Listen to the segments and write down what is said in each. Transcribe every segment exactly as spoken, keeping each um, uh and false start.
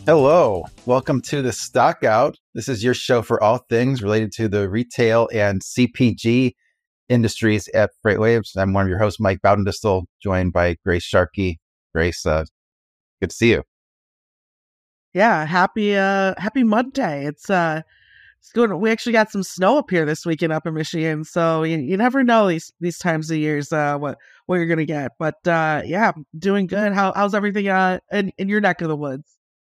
Hello, welcome to the Stock Out. This is your show for all things related to the retail and C P G industries at FreightWaves. I'm one of your hosts, Mike Bowden-Distel, joined by Grace Sharkey. Grace, uh, good to see you. Yeah, happy uh happy Monday. It's uh it's good. We actually got some snow up here this weekend up in Michigan, so you, you never know these these times of years uh what what you're gonna get. But uh yeah, doing good. How how's everything uh in, in your neck of the woods?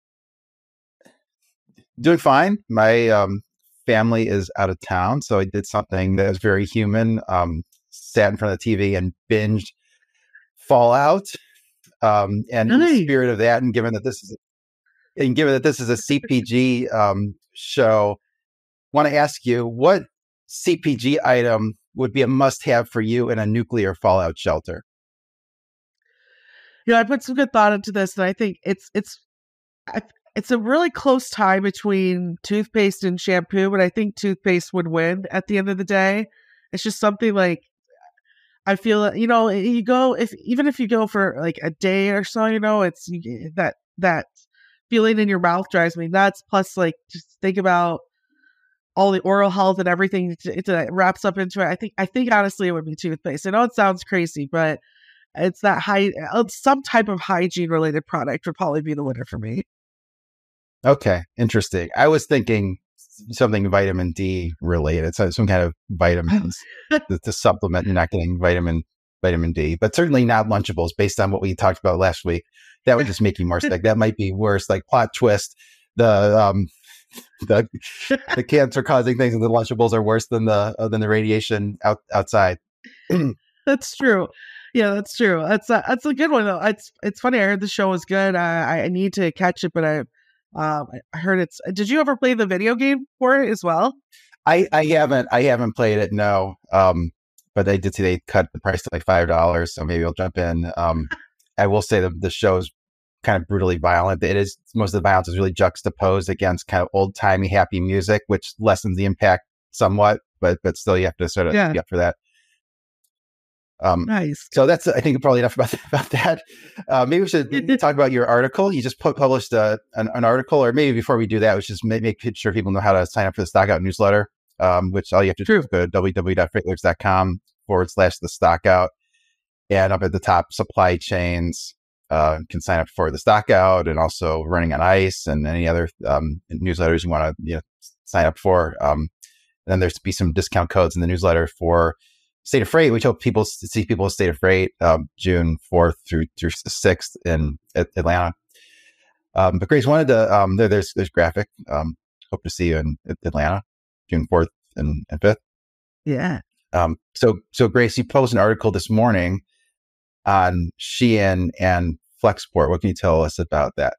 Doing fine. My um, family is out of town, so I did something that was very human. Um, sat in front of the T V and binged Fallout. Um, and Nice. in the spirit of that, and given that this is and given that this is a C P G um, show, want to ask you, what C P G item would be a must-have for you in a nuclear fallout shelter? You know, I put some good thought into this, and I think it's it's I, it's a really close tie between toothpaste and shampoo, but I think toothpaste would win at the end of the day. It's just something like I feel, you know, you go if even if you go for like a day or so, you know, it's you, that that feeling in your mouth drives me nuts. Plus, like, just think about all the oral health and everything it, it wraps up into it. I think I think honestly it would be toothpaste. I know it sounds crazy, but it's that high some type of hygiene related product would probably be the winner for me. Okay, interesting. I was thinking something vitamin D related, so some kind of vitamins to, to supplement. You're not getting vitamin vitamin D, but certainly not Lunchables. Based on what we talked about last week, that would just make you more sick. That might be worse. Like, plot twist: the um the the cancer causing things in the Lunchables are worse than the uh, than the radiation out outside. That's true. Yeah, that's true. That's a, that's a good one though. It's it's funny. I heard the show was good. I I need to catch it, but I. Um, I heard it's. Did you ever play the video game for it as well? I, I haven't. I haven't played it. No. Um, but I did see they cut the price to like five dollars, so maybe I'll jump in. Um, I will say that the show is kind of brutally violent. It is most of the violence is really juxtaposed against kind of old timey happy music, which lessens the impact somewhat. But but still, you have to sort of Yeah. be up for that. Um, nice. So that's, I think, probably enough about, about that. Uh, maybe we should talk about your article. You just pu- published a, an, an article, or maybe before we do that, we should just make, make sure people know how to sign up for the Stock Out newsletter, um, which all you have to True. do is go to www.freightwaves.com forward slash the Stock Out. And up at the top, supply chains, uh, can sign up for the Stock Out, and also Running on Ice and any other um, newsletters you want to you know, sign up for. Um, and then there's be some discount codes in the newsletter for State of Freight, which hope people see people at State of Freight, um, June fourth through through the sixth in at Atlanta. Um, but Grace wanted to, um, there, there's there's graphic. Um, hope to see you in Atlanta, June fourth and, and fifth. Yeah. Um, so so Grace, you posted an article this morning on Shein and Flexport. What can you tell us about that?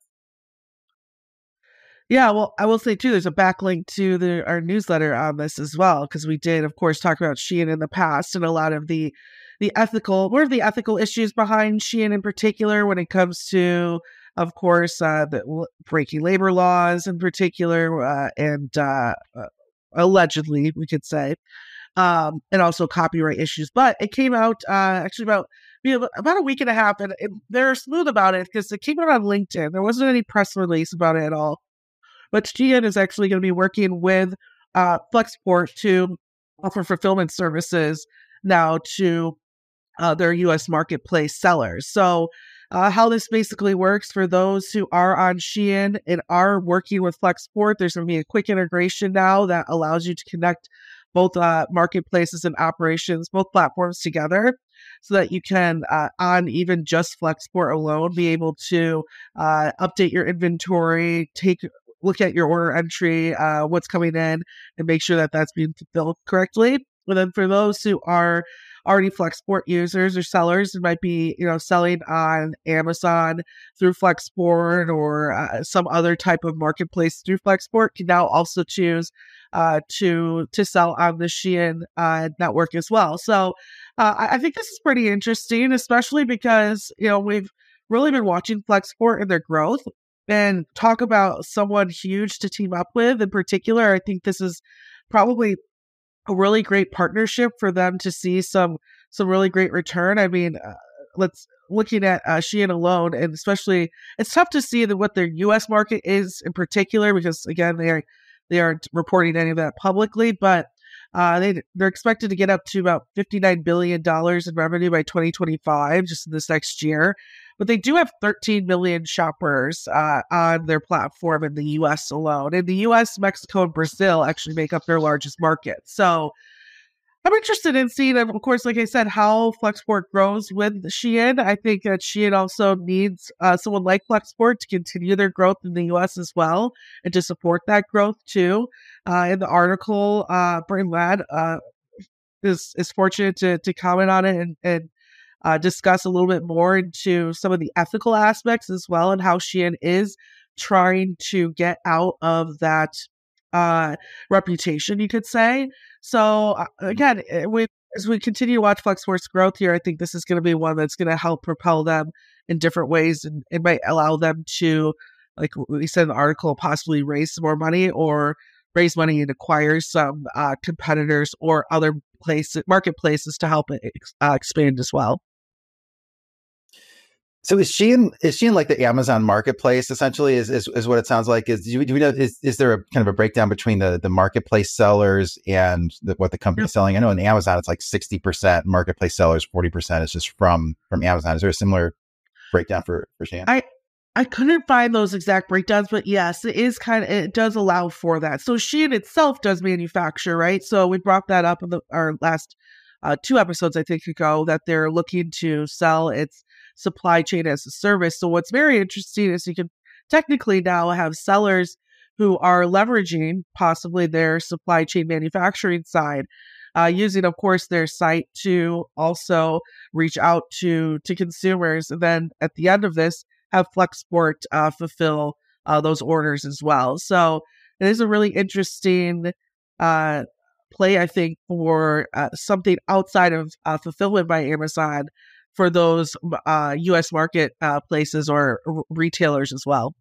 Yeah, well, I will say too, there's a backlink to the our newsletter on this as well, because we did, of course, talk about Shein in the past and a lot of the the ethical, more of the ethical issues behind Shein in particular when it comes to, of course, uh, the breaking labor laws in particular, uh, and uh, uh, allegedly, we could say, um, and also copyright issues. But it came out uh, actually about you know, about a week and a half, and, and they're smooth about it because it came out on LinkedIn. There wasn't any press release about it at all. But Shein is actually going to be working with uh, Flexport to offer fulfillment services now to uh, their U S marketplace sellers. So uh, how this basically works for those who are on Shein and are working with Flexport, there's going to be a quick integration now that allows you to connect both uh, marketplaces and operations, both platforms together, so that you can, uh, on even just Flexport alone, be able to uh, update your inventory, take look at your order entry, uh, what's coming in, and make sure that that's being fulfilled correctly. And then for those who are already Flexport users or sellers, it might be, you know, selling on Amazon through Flexport or uh, some other type of marketplace through Flexport, can now also choose uh, to to sell on the Shein uh, network as well. So uh, I, I think this is pretty interesting, especially because, you know, we've really been watching Flexport and their growth. And talk about someone huge to team up with in particular. I think this is probably a really great partnership for them to see some some really great return. I mean, uh, let's looking at uh, Shein alone, and especially it's tough to see the, what their U S market is in particular, because again, they are they aren't reporting any of that publicly, but uh, they they're expected to get up to about fifty-nine billion dollars in revenue by twenty twenty-five, just in this next year. But they do have thirteen million shoppers uh, on their platform in the U S alone. In the U S, Mexico, and Brazil actually make up their largest markets. So I'm interested in seeing, of course, like I said, how Flexport grows with Shein. I think that Shein also needs uh, someone like Flexport to continue their growth in the U S as well, and to support that growth too. Uh, in the article, uh, Brian Ladd uh, is is fortunate to to comment on it and, and uh, discuss a little bit more into some of the ethical aspects as well, and how Shein is trying to get out of that uh, reputation, you could say. So uh, again, we, as we continue to watch Flexport's growth here, I think this is going to be one that's going to help propel them in different ways, and it might allow them to, like we said in the article, possibly raise some more money, or raise money and acquire some uh, competitors or other places, marketplaces, to help it uh, expand as well. So is Shein is Shein like the Amazon marketplace essentially? Is is, is what it sounds like? Is do we, do we know is, is there a kind of a breakdown between the, the marketplace sellers and the, what the company's yeah. selling? I know in Amazon it's like sixty percent marketplace sellers, forty percent is just from from Amazon. Is there a similar breakdown for for Shein? I I couldn't find those exact breakdowns, but yes, it is kind of, it does allow for that. So Shein itself does manufacture, right? So we brought that up in the, our last uh, two episodes, I think, ago, that they're looking to sell its supply chain as a service. So what's very interesting is you can technically now have sellers who are leveraging possibly their supply chain manufacturing side, uh, using, of course, their site to also reach out to to consumers. And then at the end of this, have Flexport uh, fulfill uh, those orders as well. So it is a really interesting uh, play, I think, for uh, something outside of uh, fulfillment by Amazon for those uh, U S market uh, places or r- retailers as well.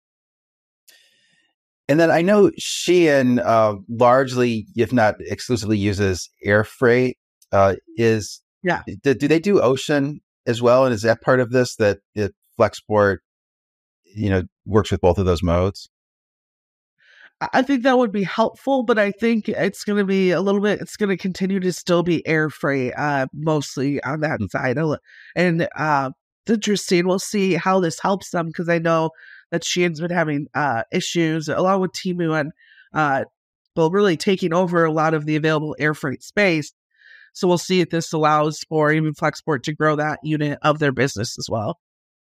And then I know Shein uh, largely, if not exclusively, uses air freight. Uh, is yeah? Do, do they do ocean as well? And is that part of this, that it, Flexport, you know, works with both of those modes? I think that would be helpful, but I think it's going to be a little bit, it's going to continue to still be air freight, uh, mostly on that mm-hmm. side. And uh, it's interesting. We'll see how this helps them, because I know that Shein's been having uh, issues along with Temu, and uh, well, really taking over a lot of the available air freight space. So we'll see if this allows for even Flexport to grow that unit of their business as well.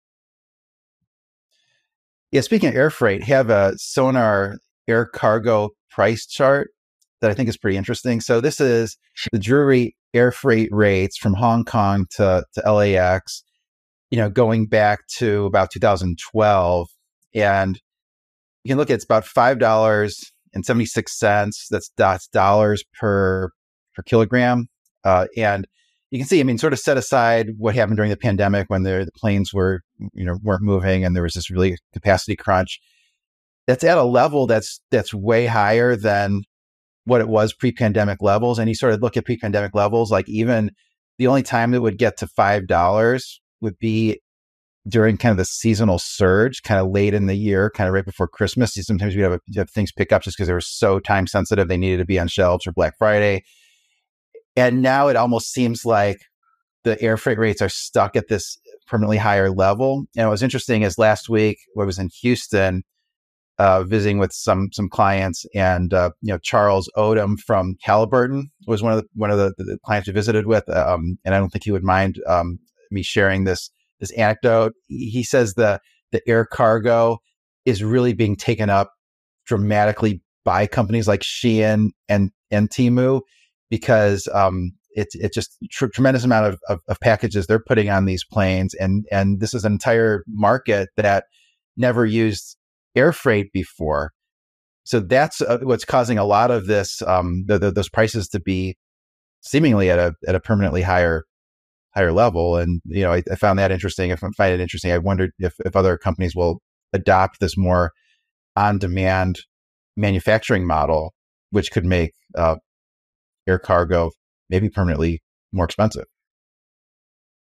Yeah, speaking of air freight, have a Sonar air cargo price chart that I think is pretty interesting. So this is the Drewry air freight rates from Hong Kong to, to L A X, you know, going back to about two thousand twelve. And you can look at, it's about five dollars and seventy-six cents. That's, that's dollars per, per kilogram. Uh, and you can see, I mean, sort of set aside what happened during the pandemic when the, the planes were, you know, weren't moving and there was this really capacity crunch. That's at a level that's that's way higher than what it was pre-pandemic levels. And you sort of look at pre-pandemic levels, like even the only time it would get to five dollars would be during kind of the seasonal surge, kind of late in the year, kind of right before Christmas. Sometimes we'd have, a, have things pick up just because they were so time sensitive. They needed to be on shelves for Black Friday. And now it almost seems like the air freight rates are stuck at this permanently higher level. And what was interesting is last week, I was in Houston, Uh, visiting with some some clients, and uh, you know, Charles Odom from Halliburton was one of the one of the, the clients we visited with, um, and I don't think he would mind um, me sharing this this anecdote. He says the the air cargo is really being taken up dramatically by companies like Shein and and Temu, because um, it's it's just tr- tremendous amount of, of of packages they're putting on these planes, and and this is an entire market that never used air freight before. So that's uh, what's causing a lot of this, um, the, the, those prices to be seemingly at a at a permanently higher higher level. And, you know, I, I found that interesting. If I find it interesting, I wondered if, if other companies will adopt this more on-demand manufacturing model, which could make uh, air cargo maybe permanently more expensive.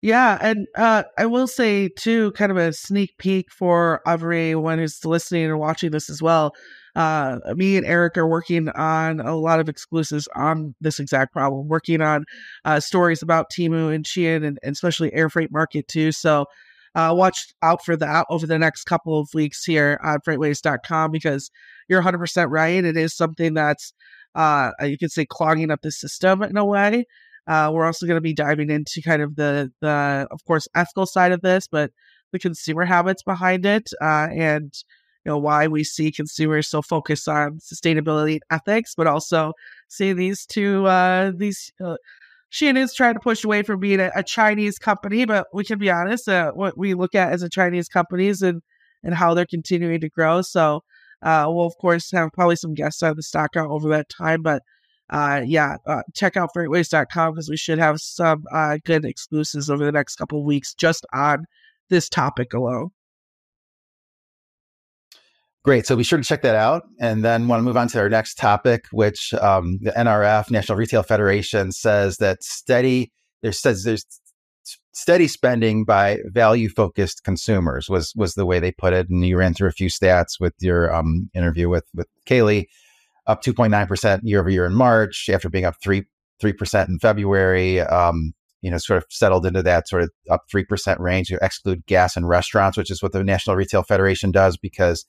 Yeah, and uh, I will say too, kind of a sneak peek for everyone who's listening or watching this as well. Uh, me and Eric are working on a lot of exclusives on this exact problem, working on uh, stories about Temu and Shein and, and especially air freight market too. So uh, watch out for that over the next couple of weeks here on freightways dot com, because you're one hundred percent right. It is something that's, uh, you could say, clogging up the system in a way. Uh, we're also going to be diving into kind of the, the, of course, ethical side of this, but the consumer habits behind it, uh, and you know why we see consumers so focused on sustainability and ethics, but also see these two, uh, these uh, Shein is trying to push away from being a, a Chinese company, but we can be honest, uh, what we look at as a Chinese companies and and how they're continuing to grow. So uh, we'll of course have probably some guests on the stock out over that time, but. Uh, yeah, uh, check out freightways dot com because we should have some uh, good exclusives over the next couple of weeks just on this topic alone. Great. So be sure to check that out. And then want to move on to our next topic, which um, the N R F, National Retail Federation, says that steady, there says there's steady spending by value-focused consumers was was the way they put it. And you ran through a few stats with your um, interview with, with Kaylee. Up two point nine percent year over year in March, after being up three, 3% in February, um, you know, sort of settled into that sort of up three percent range. You exclude gas and restaurants, which is what the National Retail Federation does, because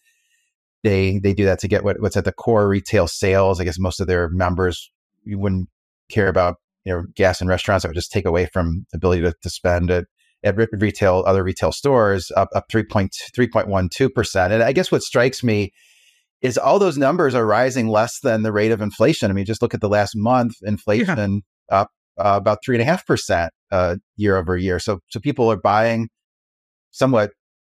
they they do that to get what, what's at the core retail sales. I guess most of their members, you wouldn't care about, you know, gas and restaurants. That would just take away from the ability to, to spend at, at retail, other retail stores, up, up three point one two percent. And I guess what strikes me is all those numbers are rising less than the rate of inflation. I mean, just look at the last month, inflation yeah. up uh, about three and a half percent uh, year over year. So, so people are buying somewhat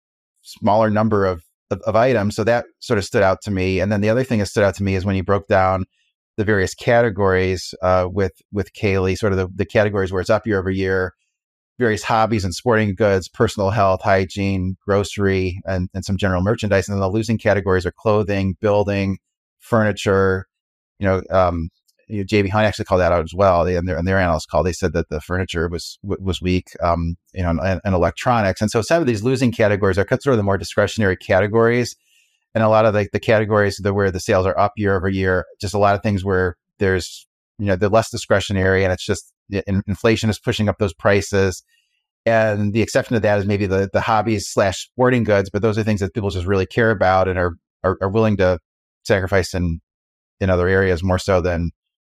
smaller number of, of, of items. So that sort of stood out to me. And then the other thing that stood out to me is when you broke down the various categories uh, with with Kaylee, sort of the, the categories where it's up year over year. Various hobbies and sporting goods, personal health, hygiene, grocery, and, and some general merchandise. And then the losing categories are clothing, building, furniture. You know, um, you know, J B Hunt actually called that out as well. They, and, their, and their analyst call, they said that the furniture was was weak, um, you know, and, and electronics. And so some of these losing categories are sort of the more discretionary categories. And a lot of the, the categories that where the sales are up year over year, just a lot of things where there's, you know, they're less discretionary, and it's just inflation is pushing up those prices. And the exception to that is maybe the, the hobbies slash sporting goods, but those are things that people just really care about and are, are, are willing to sacrifice in, in other areas more so than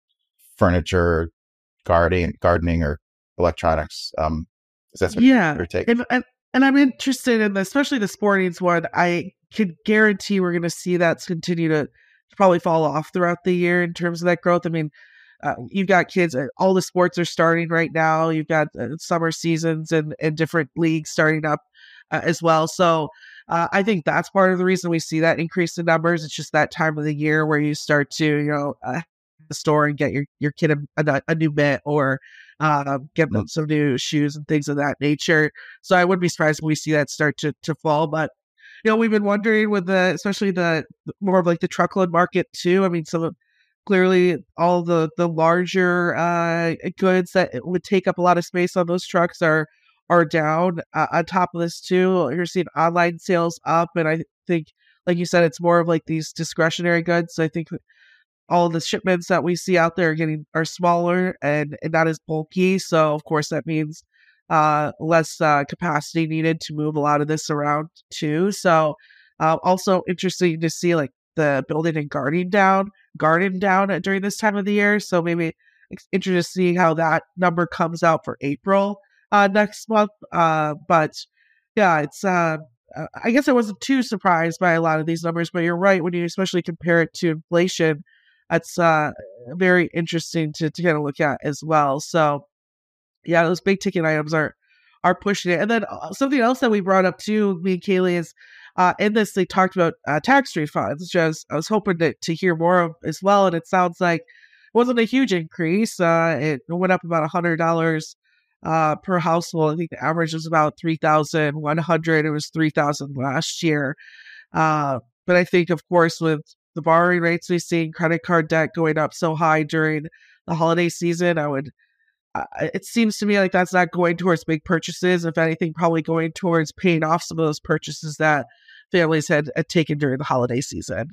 furniture, gardening, gardening or electronics. Um, that's what yeah. your take. And, and, and I'm interested in the, especially the sporting one. I can guarantee we're going to see that continue to probably fall off throughout the year in terms of that growth. I mean, Uh, you've got kids, uh, all the sports are starting right now. You've got uh, summer seasons and, and different leagues starting up uh, as well. So uh, I think that's part of the reason we see that increase in numbers. It's just that time of the year where you start to, you know, uh, the store and get your, your kid a, a, a new mitt or uh, get them some new shoes and things of that nature. So I wouldn't be surprised if we see that start to, to fall. But, you know, we've been wondering with the, especially the more of like the truckload market too. I mean, some of Clearly, all the the larger uh, goods that would take up a lot of space on those trucks are are down. Uh, on top of this, too, you're seeing online sales up, and I think, like you said, it's more of like these discretionary goods. I think all the shipments that we see out there are getting are smaller and, and not as bulky. So, of course, that means uh, less uh, capacity needed to move a lot of this around too. So, uh, also interesting to see like the building and gardening down, garden down during this time of the year. So maybe it's interesting to see how that number comes out for April uh, next month. Uh, but yeah, it's, uh, I guess I wasn't too surprised by a lot of these numbers, but you're right. When you especially compare it to inflation, that's uh, very interesting to, to kind of look at as well. So yeah, those big ticket items are, are pushing it. And then uh, something else that we brought up too, me and Kaylee, is Uh, in this, they talked about uh, tax refunds, which I was, I was hoping to, to hear more of as well. And it sounds like it wasn't a huge increase. Uh, it went up about one hundred dollars uh, per household. I think the average was about three thousand one hundred dollars. It was three thousand dollars last year. Uh, but I think, of course, with the borrowing rates we've seen, credit card debt going up so high during the holiday season, I would uh, it seems to me like that's not going towards big purchases. If anything, probably going towards paying off some of those purchases that families had, had taken during the holiday season.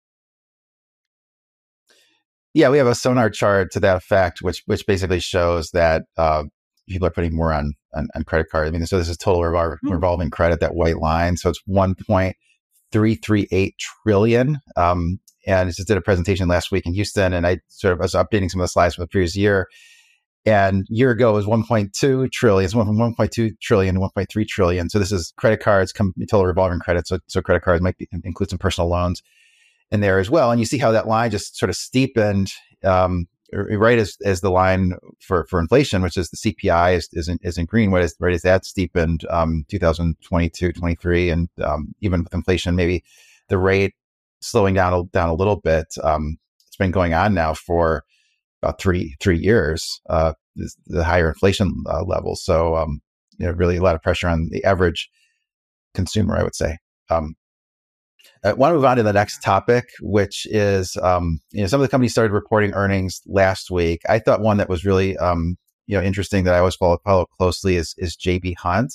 Yeah, we have a Sonar chart to that effect, which which basically shows that uh, people are putting more on, on on credit card. I mean, so this is total revol- Hmm. revolving credit, that white line. So it's one point three three eight trillion. Um, and I just did a presentation last week in Houston, and I sort of was updating some of the slides from the previous year. And a year ago it was one point two trillion. It's went from one point two trillion to one point three trillion. So this is credit cards, come total revolving credit. So so credit cards might be, include some personal loans in there as well. And you see how that line just sort of steepened, um, right as, as the line for, for inflation, which is the C P I is, is, in, is in green, what is, right as that steepened, um, two thousand twenty-two, twenty-three. And, um, even with inflation, maybe the rate slowing down, down a little bit. Um, it's been going on now for about three, three years, uh, this, the higher inflation uh, levels. So, um, you know, really a lot of pressure on the average consumer, I would say. Um, I want to move on to the next topic, which is, um, you know, some of the companies started reporting earnings last week. I thought one that was really, um, you know, interesting that I always follow, follow closely is, is J B. Hunt.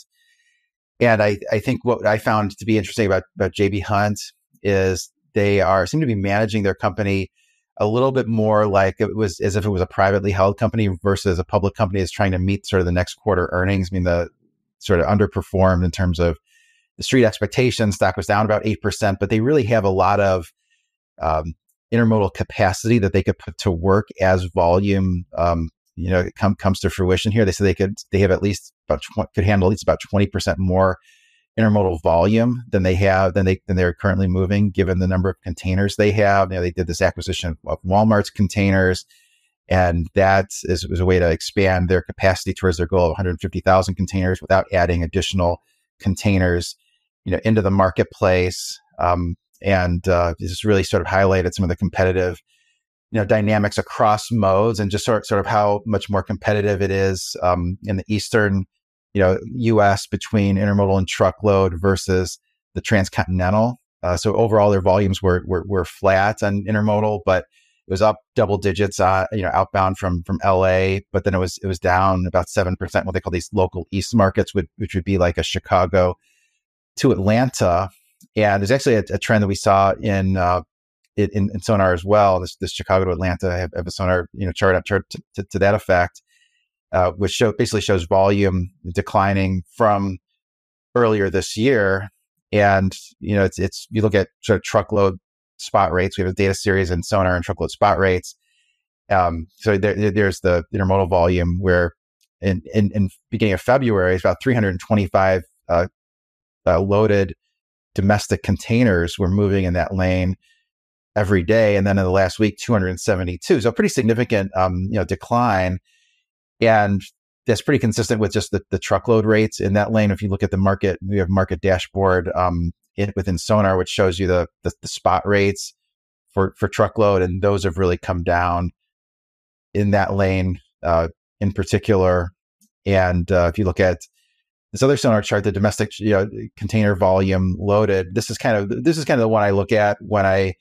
And I, I think what I found to be interesting about, about J B. Hunt is they are, seem to be managing their company a little bit more like it was as if it was a privately held company versus a public company is trying to meet sort of the next quarter earnings. I mean, the sort of underperformed in terms of the street expectations. Stock was down about eight percent, but they really have a lot of um, intermodal capacity that they could put to work as volume, um, you know, come, comes to fruition here. They said they could, they have at least about, tw- could handle at least about twenty percent more intermodal volume than they have, than they, than they're currently moving, given the number of containers they have. You know, they did this acquisition of Walmart's containers, and that is, is a way to expand their capacity towards their goal of one hundred fifty thousand containers without adding additional containers, you know, into the marketplace. Um, and uh, this really sort of highlighted some of the competitive, you know, dynamics across modes, and just sort sort of how much more competitive it is um, in the eastern, you know, U S between intermodal and truckload versus the transcontinental. Uh, so overall, their volumes were, were were flat on intermodal, but it was up double digits, uh, you know, outbound from from L A. But then it was it was down about seven percent. What they call these local east markets, would, which would be like a Chicago to Atlanta. And there's actually a, a trend that we saw in uh, in, in Sonar as well. This, this Chicago to Atlanta, I have, I have a Sonar, you know, chart up chart to, to, to that effect, uh, which show, basically shows volume declining from earlier this year. And, you know, it's, it's, you look at sort of truckload spot rates. We have a data series in Sonar and truckload spot rates. Um, so there, there's the intermodal volume where in, in, in beginning of February, it's about three hundred twenty-five uh, uh, loaded domestic containers were moving in that lane every day. And then in the last week, two hundred seventy-two. So a pretty significant, um, you know, decline. And that's pretty consistent with just the, the truckload rates in that lane. If you look at the market, we have market dashboard um, in, within Sonar, which shows you the, the, the spot rates for, for truckload. And those have really come down in that lane uh, in particular. And uh, if you look at this other Sonar chart, the domestic, you know, container volume loaded, this is kind of, this is kind of the one I look at when I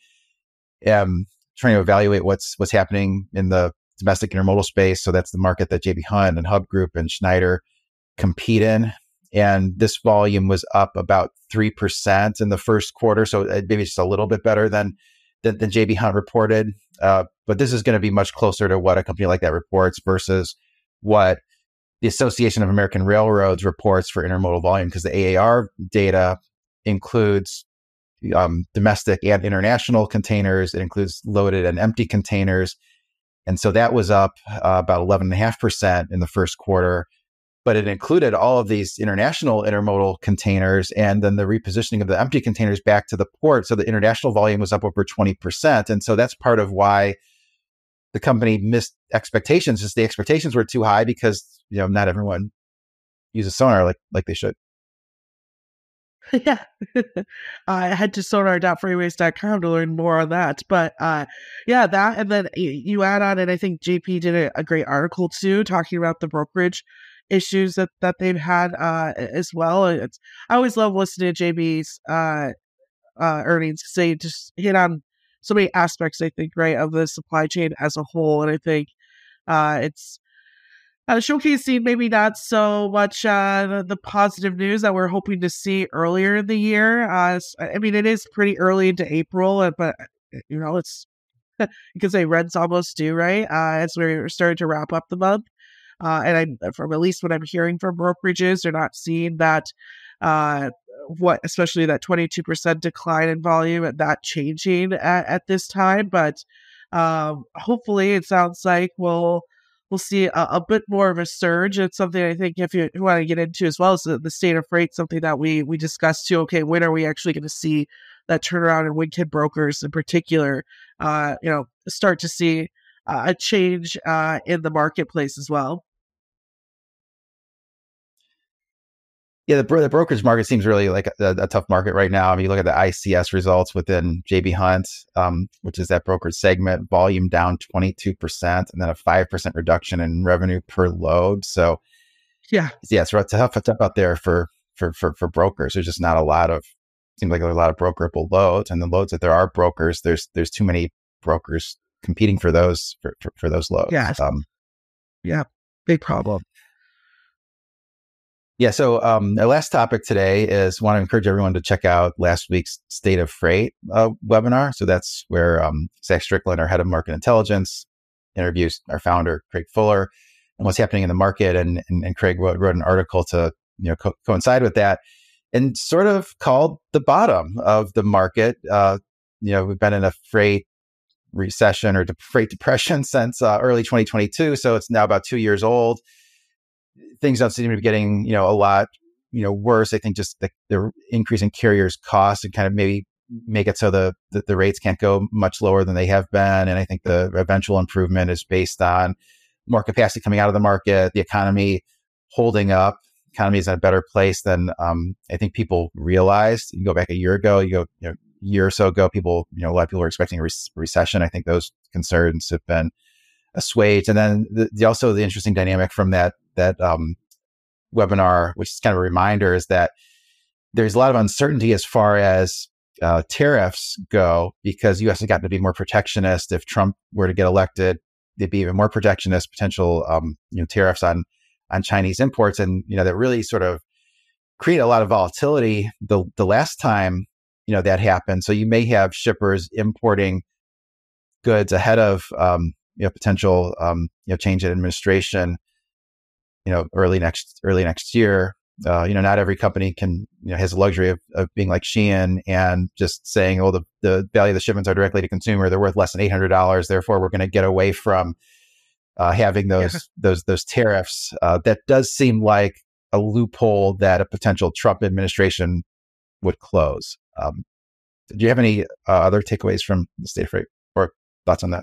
am trying to evaluate what's, what's happening in the domestic intermodal space. So that's the market that J B. Hunt and Hub Group and Schneider compete in. And this volume was up about three percent in the first quarter. So maybe just a little bit better than, than, than J B. Hunt reported. Uh, but this is going to be much closer to what a company like that reports versus what the Association of American Railroads reports for intermodal volume, because the A A R data includes um, domestic and international containers. It includes loaded and empty containers. And so that was up uh, about eleven point five percent in the first quarter, but it included all of these international intermodal containers and then the repositioning of the empty containers back to the port. So the international volume was up over twenty percent. And so that's part of why the company missed expectations. Just the expectations were too high because, you know, not everyone uses Sonar like, like they should. Yeah. I head to sonar dot freeways dot com to learn more on that. But uh, yeah, that, and then you add on, and I think J P did a, a great article too, talking about the brokerage issues that, that they've had uh, as well. It's, I always love listening to J B's uh, uh, earnings because they just hit on so many aspects, I think, right, of the supply chain as a whole. And I think uh, it's, uh, showcasing maybe not so much uh, the, the positive news that we're hoping to see earlier in the year. Uh, I mean, it is pretty early into April, but you know, it's you can say rent's almost due, right? Uh, as we're starting to wrap up the month. Uh, and I, from at least what I'm hearing from brokerages, they're not seeing that, uh, what, especially that twenty-two percent decline in volume and that changing at, at this time. But um, hopefully it sounds like we'll, we'll see a, a bit more of a surge. It's something I think if you, you want to get into as well as the, the state of freight, something that we, we discussed too. Okay, when are we actually going to see that turnaround in Wingkid brokers in particular, uh, you know, start to see uh, a change uh, in the marketplace as well? Yeah, the, bro- the brokerage market seems really like a, a tough market right now. I mean, you look at the I C S results within J B Hunt, um, which is that brokerage segment, volume down twenty-two percent and then a five percent reduction in revenue per load. So, yeah, yeah, it's tough, tough out there for, for, for, for brokers. There's just not a lot of, seems like there's a lot of brokerable loads, and the loads that there are brokers, there's, there's too many brokers competing for those, for, for, for those loads. Yeah. Um, yeah, big problem. Yeah. So um, our last topic today is want to encourage everyone to check out last week's State of Freight uh, webinar. So that's where um, Zach Strickland, our head of market intelligence, interviews our founder, Craig Fuller, and what's happening in the market. And, and, and Craig wrote, wrote an article to you know co- coincide with that and sort of called the bottom of the market. Uh, you know, we've been in a freight recession or de- freight depression since uh, early twenty twenty-two. So it's now about two years old. Things don't seem to be getting, you know, a lot, you know, worse. I think just the, the increase in carriers' costs and kind of maybe make it so the, the the rates can't go much lower than they have been. And I think the eventual improvement is based on more capacity coming out of the market, the economy holding up. Economy is in a better place than um, I think people realized. You go back a year ago, you go, you know, a year or so ago, people, you know, a lot of people were expecting a re- recession. I think those concerns have been assuaged. And then the, the also the interesting dynamic from that that um, webinar, which is kind of a reminder, is that there's a lot of uncertainty as far as uh, tariffs go, because U S has gotten to be more protectionist. If Trump were to get elected, they'd be even more protectionist, potential um, you know tariffs on on Chinese imports, and you know that really sort of create a lot of volatility the the last time you know that happened. So you may have shippers importing goods ahead of um, you know potential um, you know change in administration. You know, early next early next year. Uh, you know, not every company can you know has the luxury of, of being like Shein and just saying, "Oh, the the value of the shipments are directly to consumer; they're worth less than eight hundred dollars. Therefore, we're going to get away from uh, having those yeah. those those tariffs." Uh, that does seem like a loophole that a potential Trump administration would close. Um, do you have any uh, other takeaways from the State of Freight or thoughts on that?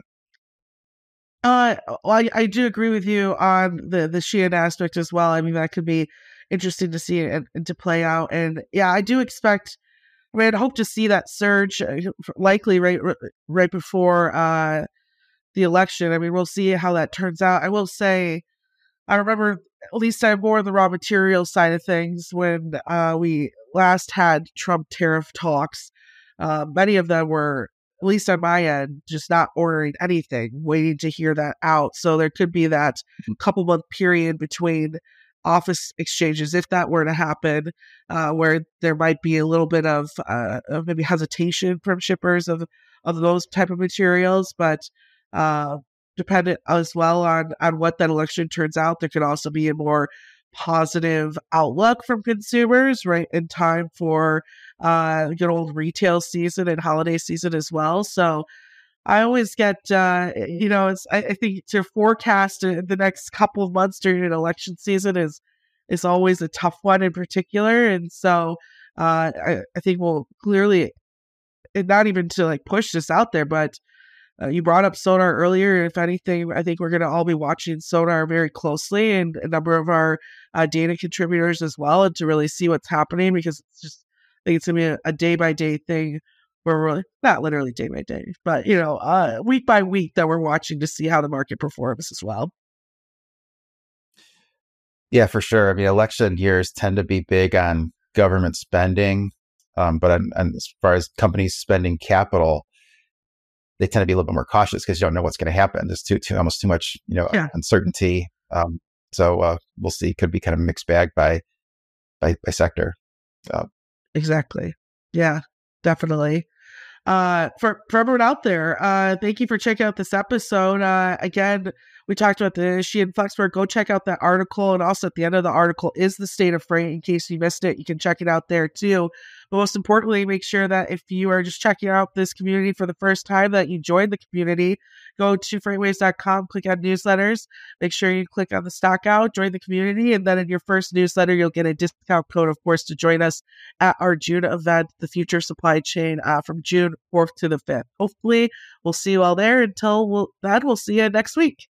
Uh, well, I, I do agree with you on the the Shein aspect as well. I mean, that could be interesting to see and, and to play out. And yeah, I do expect. I mean, I'd hope to see that surge, uh, likely right right before uh, the election. I mean, we'll see how that turns out. I will say, I remember at least I'm more on the raw materials side of things when uh, we last had Trump tariff talks. Uh, many of them were, at least on my end, just not ordering anything, waiting to hear that out. So there could be that couple month period between office exchanges, if that were to happen, uh, where there might be a little bit of, uh, of maybe hesitation from shippers of, of those type of materials. But uh, dependent as well on, on what that election turns out, there could also be a more positive outlook from consumers, right, in time for uh good old retail season and holiday season as well. So I always get uh you know it's I, I think to forecast uh, the next couple of months during an election season is is always a tough one in particular. And so uh I, I think we'll clearly, and not even to like push this out there, but Uh, you brought up Sonar earlier. If anything, I think we're going to all be watching Sonar very closely, and a number of our uh, data contributors as well, and to really see what's happening, because it's just, I think it's going to be a, a day-by-day thing where we're not literally day-by-day, but, you know, uh, week by week that we're watching to see how the market performs as well. Yeah, for sure. I mean, election years tend to be big on government spending, um, but on, on, as far as companies spending capital, they tend to be a little bit more cautious because you don't know what's going to happen. There's too, too, almost too much, you know, yeah. uncertainty. Um, So uh, we'll see. Could be kind of a mixed bag by by, by sector. So. Exactly. Yeah, definitely. Uh, for, for everyone out there, uh, thank you for checking out this episode. Uh, again, we talked about the Shein Flexport. Go check out that article. And also at the end of the article is the state of freight. In case you missed it, you can check it out there too. But most importantly, make sure that if you are just checking out this community for the first time, that you join the community. Go to freightwaves dot com, click on newsletters. Make sure you click on the stock out, join the community. And then in your first newsletter, you'll get a discount code, of course, to join us at our June event, the Future Supply Chain, uh, from June fourth to the fifth. Hopefully, we'll see you all there. Until we'll, then, we'll see you next week.